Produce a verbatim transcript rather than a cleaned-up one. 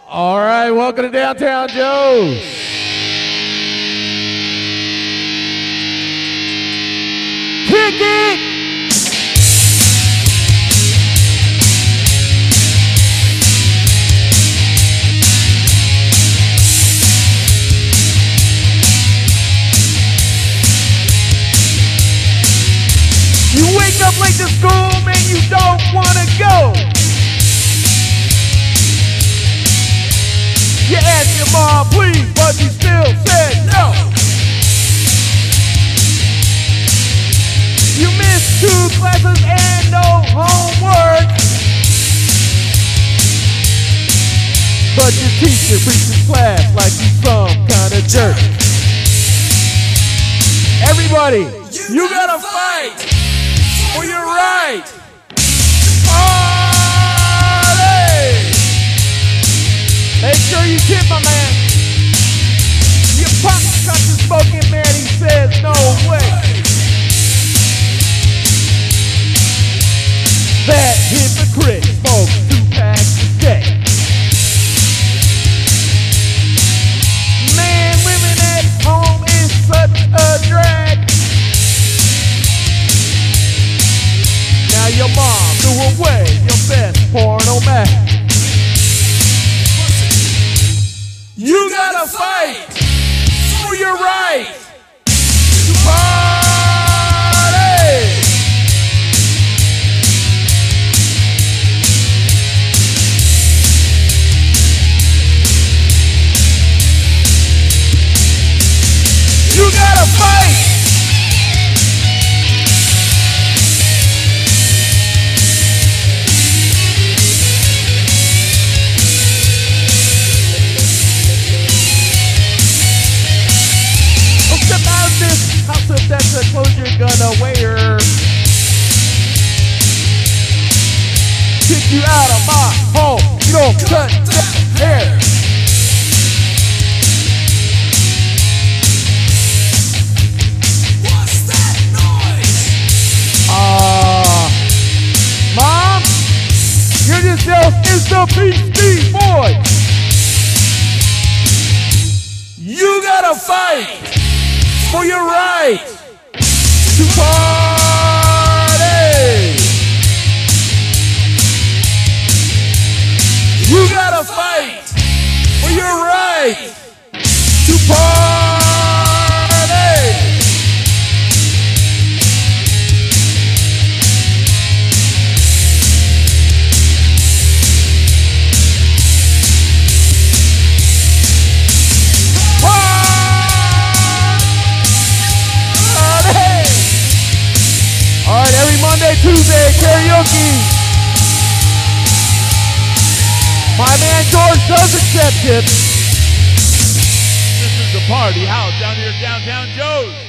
All right, welcome to Downtown Joe's. Kick it! You wake up late to school, man, you don't wanna go. You asked your mom, please, but she still said no. You missed two classes and no homework. But your teacher preaches class like you some kind of jerk. Everybody, you gotta fight for your right. Make sure you tip my man. Your pop cuts the smoking man, he says no way. That hypocrite smokes two packs a day. Man, living at home is such a drag. Now your mom threw away your best porno mag. You gotta fight for your right to party. You gotta fight. House if that's the clothes you're gonna wear. Kick you out of my home, you don't cut that hair. What's that noise? Uh, Mom, you're just yelling, it's the Beastie Boys. You gotta fight for your right to party. You gotta fight for your right to party. Alright, every Monday, Tuesday, karaoke. My man George does accept tips. This is the party house down here at Downtown Joe's.